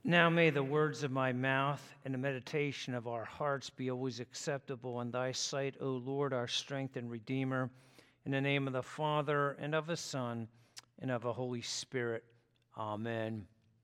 Now may the words of my mouth and the meditation of our hearts be always acceptable in thy sight, O Lord, our strength and Redeemer. In the name of the Father, and of the Son, and of the Holy Spirit. Amen.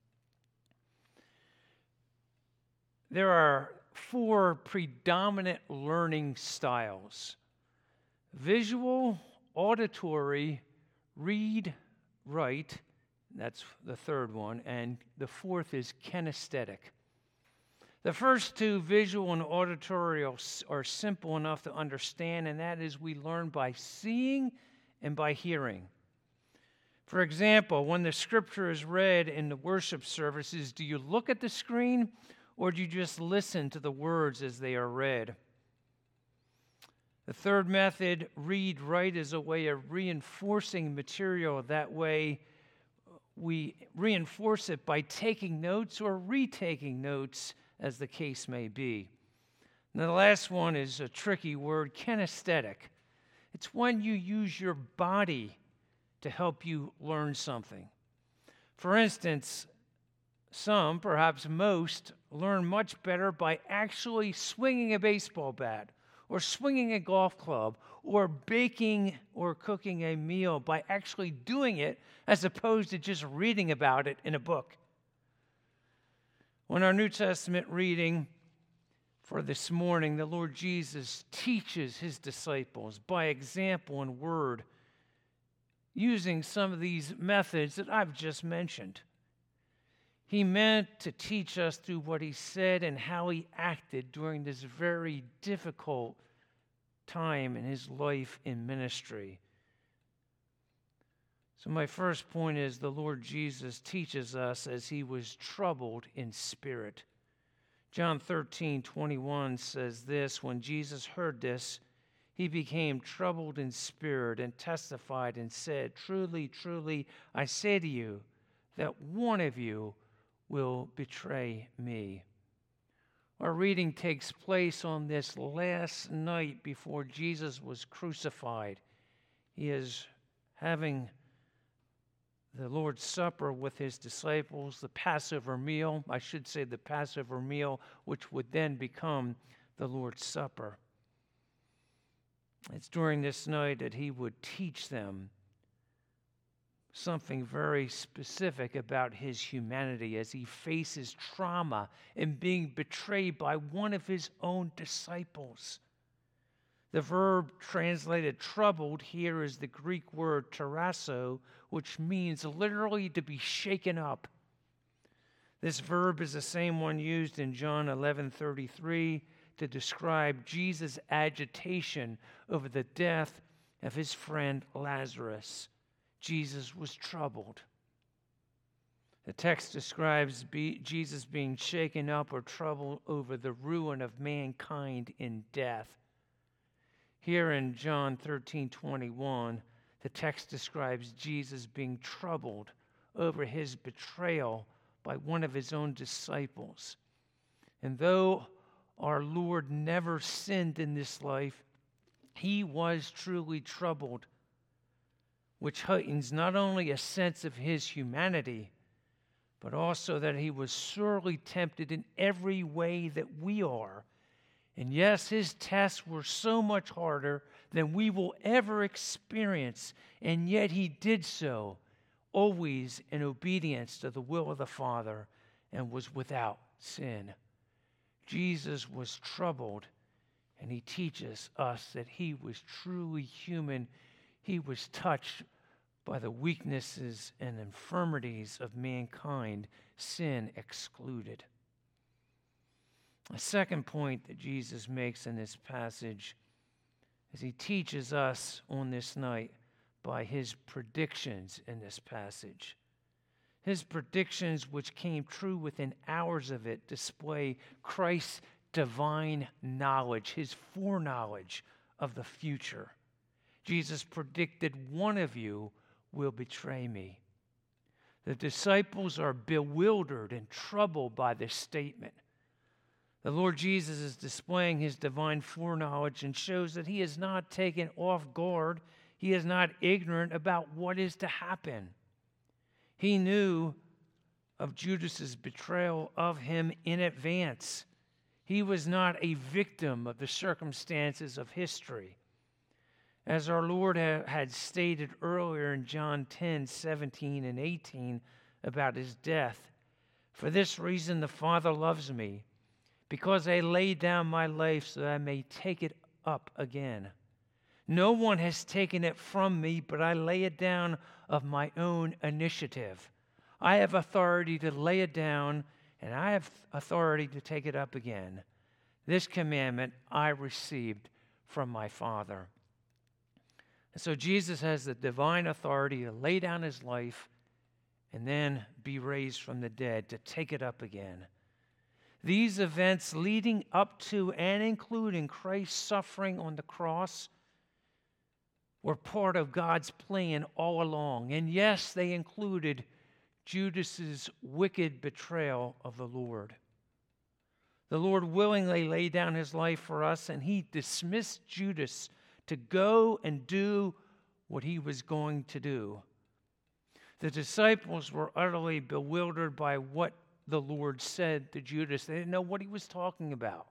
There are 4 predominant learning styles: visual, auditory, read, write. That's the third one. And the fourth is kinesthetic. The first 2, visual and auditory, are simple enough to understand, and that is we learn by seeing and by hearing. For example, when the scripture is read in the worship services, do you look at the screen or do you just listen to the words as they are read? The third method, read, write, is a way of reinforcing material. That way, we reinforce it by taking notes or retaking notes, as the case may be. Now, the last one is a tricky word, kinesthetic. It's when you use your body to help you learn something. For instance, some, perhaps most, learn much better by actually swinging a baseball bat, or swinging a golf club, or baking or cooking a meal, by actually doing it as opposed to just reading about it in a book. When our New Testament reading for this morning, the Lord Jesus teaches his disciples by example and word, using some of these methods that I've just mentioned. He meant to teach us through what he said and how he acted during this very difficult time in his life in ministry. So my first point is the Lord Jesus teaches us as he was troubled in spirit. John 13:21 says this: when Jesus heard this, he became troubled in spirit and testified and said, "Truly, truly, I say to you that one of you will betray me." Our reading takes place on this last night before Jesus was crucified. He is having the Lord's Supper with his disciples, the Passover meal, I should say the Passover meal, which would then become the Lord's Supper. It's during this night that he would teach them something very specific about his humanity as he faces trauma and being betrayed by one of his own disciples. The verb translated troubled here is the Greek word tarasso, which means literally to be shaken up. This verb is the same one used in John 11:33 to describe Jesus' agitation over the death of his friend Lazarus. Jesus was troubled. The text describes Jesus being shaken up or troubled over the ruin of mankind in death. Here in John 13:21, the text describes Jesus being troubled over his betrayal by one of his own disciples. And though our Lord never sinned in this life, he was truly troubled, which heightens not only a sense of his humanity, but also that he was sorely tempted in every way that we are. And yes, his tests were so much harder than we will ever experience, and yet he did so, always in obedience to the will of the Father, and was without sin. Jesus was troubled, and he teaches us that he was truly human. He was touched by the weaknesses and infirmities of mankind, sin excluded. A second point that Jesus makes in this passage is he teaches us on this night by his predictions in this passage. His predictions, which came true within hours of it, display Christ's divine knowledge, his foreknowledge of the future. Jesus predicted, "One of you will betray me." The disciples are bewildered and troubled by this statement. The Lord Jesus is displaying his divine foreknowledge and shows that he is not taken off guard. He is not ignorant about what is to happen. He knew of Judas's betrayal of him in advance. He was not a victim of the circumstances of history. As our Lord had stated earlier in John 10:17 and 18 about his death, "For this reason the Father loves me, because I laid down my life so that I may take it up again. No one has taken it from me, but I lay it down of my own initiative. I have authority to lay it down, and I have authority to take it up again. This commandment I received from my Father." And so Jesus has the divine authority to lay down his life and then be raised from the dead to take it up again. These events leading up to and including Christ's suffering on the cross were part of God's plan all along. And yes, they included Judas's wicked betrayal of the Lord. The Lord willingly laid down his life for us, and he dismissed Judas to go and do what he was going to do. The disciples were utterly bewildered by what the Lord said to Judas. They didn't know what he was talking about.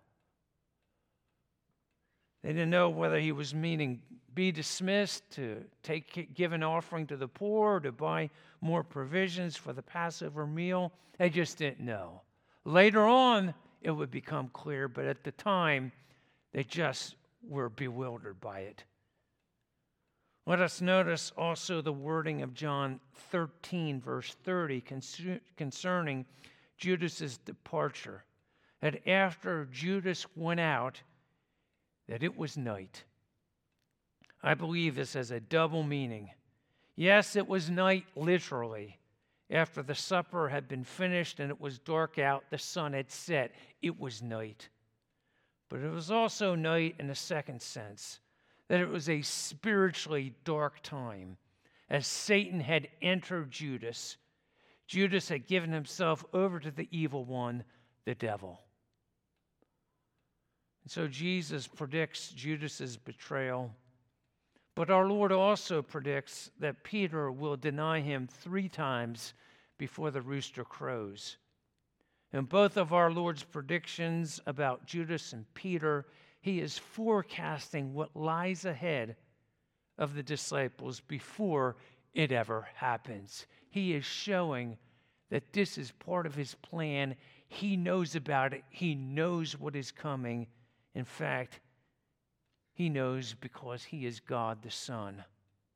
They didn't know whether he was meaning be dismissed, to give an offering to the poor, to buy more provisions for the Passover meal. They just didn't know. Later on, it would become clear, but at the time, they just were bewildered by it. Let us notice also the wording of John 13, verse 30, concerning Judas's departure. That after Judas went out, that it was night. I believe this has a double meaning. Yes, it was night literally. After the supper had been finished and it was dark out, the sun had set. It was night. But it was also night in a second sense, that it was a spiritually dark time. As Satan had entered Judas, Judas had given himself over to the evil one, the devil. And so Jesus predicts Judas's betrayal, but our Lord also predicts that Peter will deny him 3 times before the rooster crows. In both of our Lord's predictions about Judas and Peter, he is forecasting what lies ahead of the disciples before it ever happens. He is showing that this is part of his plan. He knows about it. He knows what is coming. In fact, he knows because he is God the Son.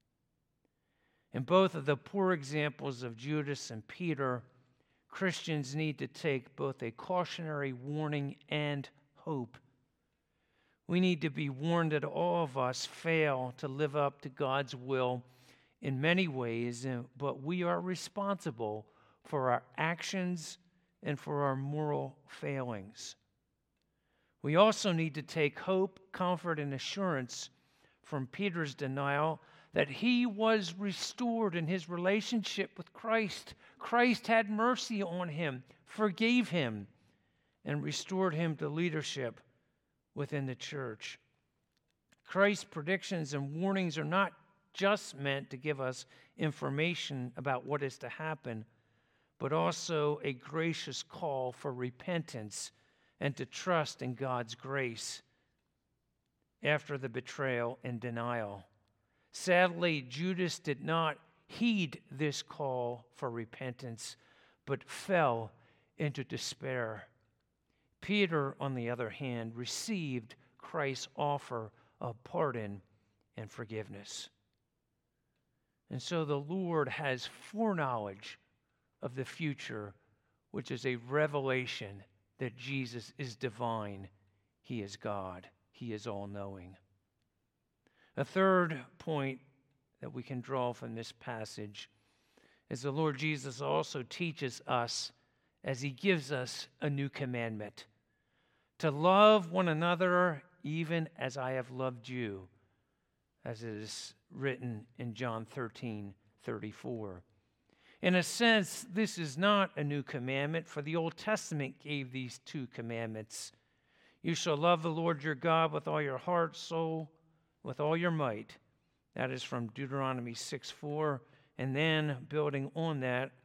In both of the poor examples of Judas and Peter, Christians need to take both a cautionary warning and hope. We need to be warned that all of us fail to live up to God's will in many ways, but we are responsible for our actions and for our moral failings. We also need to take hope, comfort, and assurance from Peter's denial that he was restored in his relationship with Christ. Christ had mercy on him, forgave him, and restored him to leadership within the church. Christ's predictions and warnings are not just meant to give us information about what is to happen, but also a gracious call for repentance and to trust in God's grace after the betrayal and denial. Sadly, Judas did not heed this call for repentance, but fell into despair. Peter, on the other hand, received Christ's offer of pardon and forgiveness. And so the Lord has foreknowledge of the future, which is a revelation that Jesus is divine. He is God. He is all-knowing. A third point that we can draw from this passage is the Lord Jesus also teaches us, as he gives us a new commandment, to love one another even as I have loved you, as it is written in John 13:34. In a sense, this is not a new commandment, for the Old Testament gave these 2 commandments. You shall love the Lord your God with all your heart, soul, with all your might. That is from Deuteronomy 6:4, and then building on that,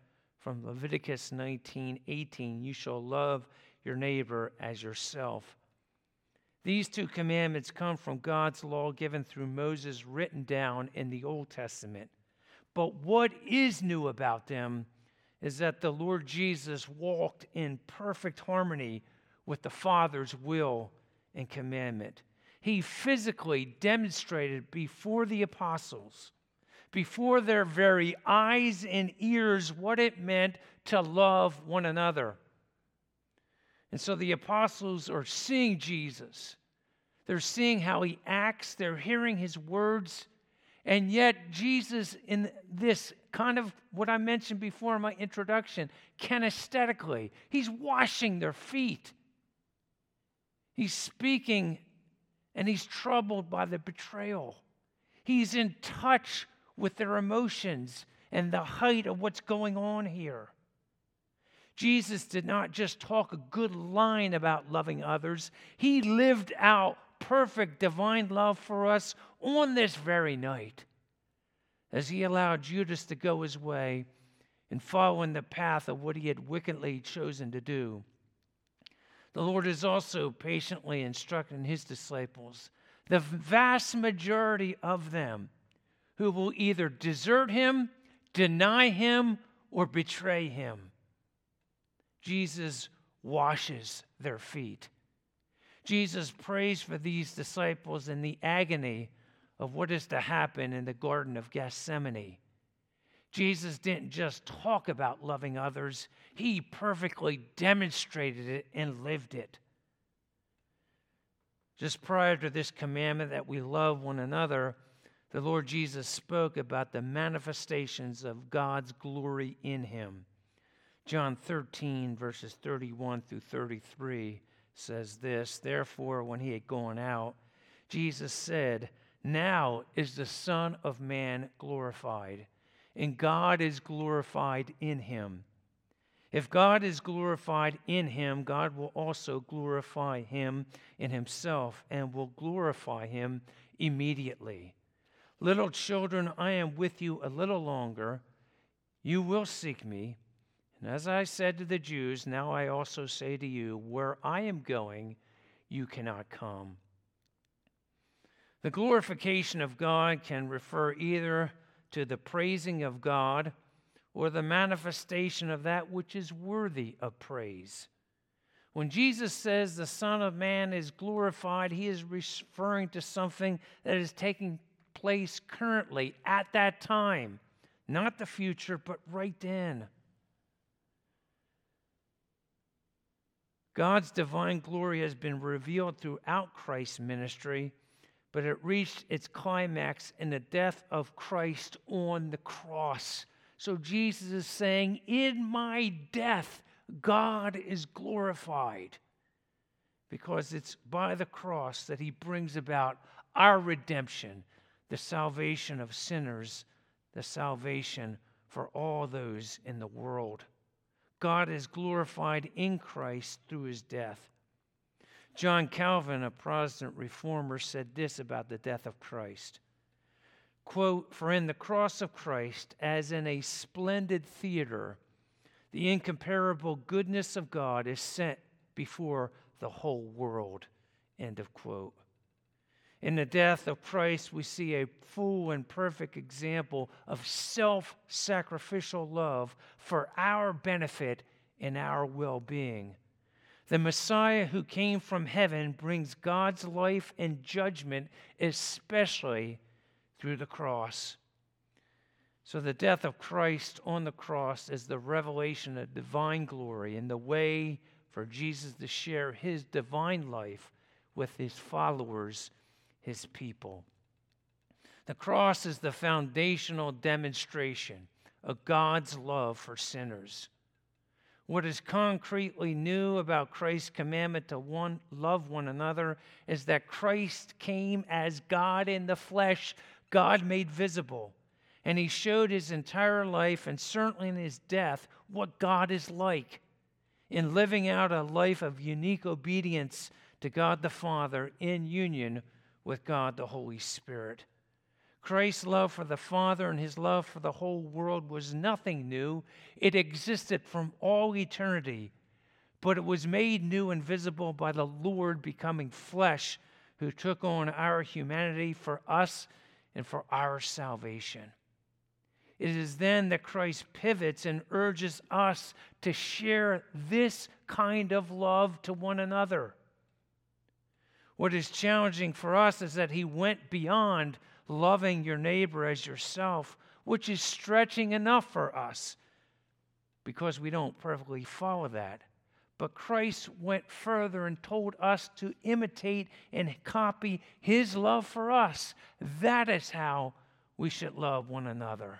from Leviticus 19:18, you shall love your neighbor as yourself. These two commandments come from God's law given through Moses, written down in the Old Testament. But what is new about them is that the Lord Jesus walked in perfect harmony with the Father's will and commandment. He physically demonstrated before the apostles, before their very eyes and ears, what it meant to love one another. And so the apostles are seeing Jesus. They're seeing how he acts. They're hearing his words. And yet Jesus, in this kind of what I mentioned before in my introduction, kinesthetically, he's washing their feet. He's speaking, and he's troubled by the betrayal. He's in touch with their emotions and the height of what's going on here. Jesus did not just talk a good line about loving others. He lived out perfect divine love for us on this very night as he allowed Judas to go his way and follow in the path of what he had wickedly chosen to do. The Lord is also patiently instructing his disciples, the vast majority of them, who will either desert him, deny him, or betray him. Jesus washes their feet. Jesus prays for these disciples in the agony of what is to happen in the Garden of Gethsemane. Jesus didn't just talk about loving others, he perfectly demonstrated it and lived it. Just prior to this commandment that we love one another, the Lord Jesus spoke about the manifestations of God's glory in him. John 13, verses 31 through 33 says this, therefore, when he had gone out, Jesus said, now is the Son of Man glorified, and God is glorified in him. If God is glorified in him, God will also glorify him in himself and will glorify him immediately. Little children, I am with you a little longer. You will seek me. And as I said to the Jews, now I also say to you, where I am going, you cannot come. The glorification of God can refer either to the praising of God or the manifestation of that which is worthy of praise. When Jesus says the Son of Man is glorified, he is referring to something that is taking place currently at that time, not the future, but right then. God's divine glory has been revealed throughout Christ's ministry, but it reached its climax in the death of Christ on the cross. So Jesus is saying, in my death, God is glorified, because it's by the cross that he brings about our redemption, the salvation of sinners, the salvation for all those in the world. God is glorified in Christ through his death. John Calvin, a Protestant reformer, said this about the death of Christ. Quote, for in the cross of Christ, as in a splendid theater, the incomparable goodness of God is set before the whole world. End of quote. In the death of Christ, we see a full and perfect example of self-sacrificial love for our benefit and our well-being. The Messiah who came from heaven brings God's life and judgment, especially through the cross. So the death of Christ on the cross is the revelation of divine glory and the way for Jesus to share his divine life with his followers, his people. The cross is the foundational demonstration of God's love for sinners. What is concretely new about Christ's commandment to love one another is that Christ came as God in the flesh, God made visible. And he showed his entire life, and certainly in his death, what God is like in living out a life of unique obedience to God the Father in union with God the Holy Spirit. Christ's love for the Father and his love for the whole world was nothing new. It existed from all eternity, but it was made new and visible by the Lord becoming flesh, who took on our humanity for us and for our salvation. It is then that Christ pivots and urges us to share this kind of love to one another. What is challenging for us is that he went beyond loving your neighbor as yourself, which is stretching enough for us because we don't perfectly follow that. But Christ went further and told us to imitate and copy his love for us. That is how we should love one another.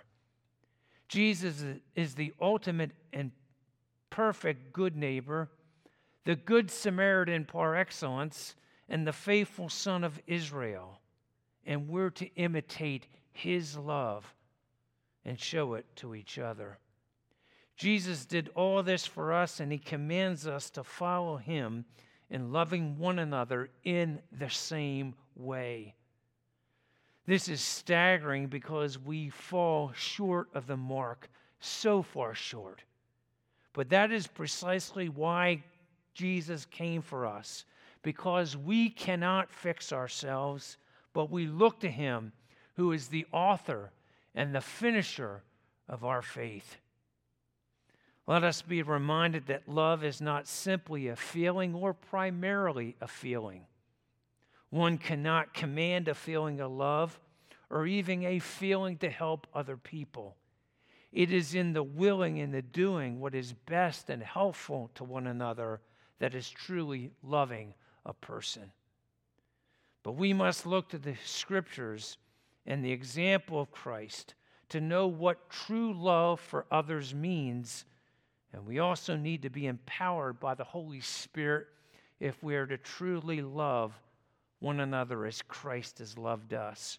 Jesus is the ultimate and perfect good neighbor, the good Samaritan par excellence, and the faithful Son of Israel. And we're to imitate his love and show it to each other. Jesus did all this for us, and he commands us to follow him in loving one another in the same way. This is staggering because we fall short of the mark, so far short. But that is precisely why Jesus came for us, because we cannot fix ourselves, but we look to him who is the author and the finisher of our faith. Let us be reminded that love is not simply a feeling or primarily a feeling. One cannot command a feeling of love or even a feeling to help other people. It is in the willing and the doing what is best and helpful to one another that is truly loving a person. But we must look to the scriptures and the example of Christ to know what true love for others means. And we also need to be empowered by the Holy Spirit if we are to truly love one another as Christ has loved us.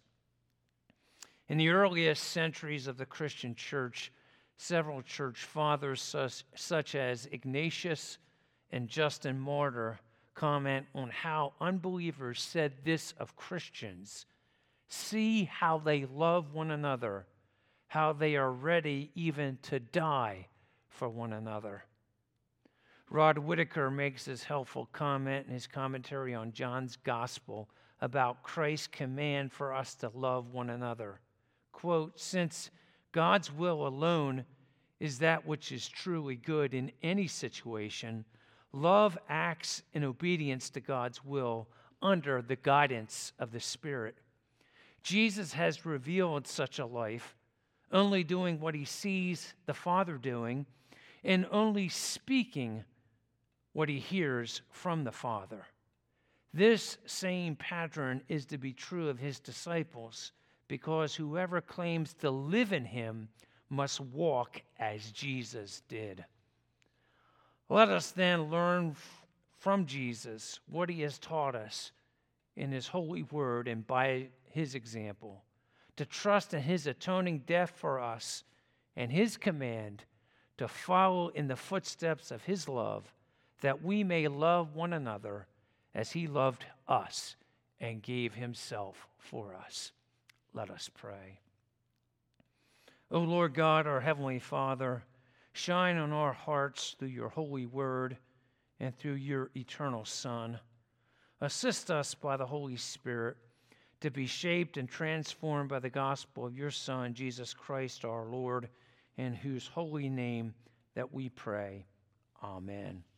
In the earliest centuries of the Christian church, several church fathers such as Ignatius and Justin Martyr comment on how unbelievers said this of Christians: see how they love one another, how they are ready even to die for one another. Rod Whitaker makes this helpful comment in his commentary on John's Gospel about Christ's command for us to love one another. Quote, since God's will alone is that which is truly good in any situation, love acts in obedience to God's will under the guidance of the Spirit. Jesus has revealed such a life, only doing what he sees the Father doing, and only speaking what he hears from the Father. This same pattern is to be true of his disciples, because whoever claims to live in him must walk as Jesus did. Let us then learn from Jesus what he has taught us in his holy word and by his example, to trust in his atoning death for us and his command to follow in the footsteps of his love, that we may love one another as he loved us and gave himself for us. Let us pray. O Lord God, our heavenly Father, shine on our hearts through your holy word and through your eternal Son. Assist us by the Holy Spirit to be shaped and transformed by the gospel of your Son, Jesus Christ our Lord, in whose holy name that we pray. Amen.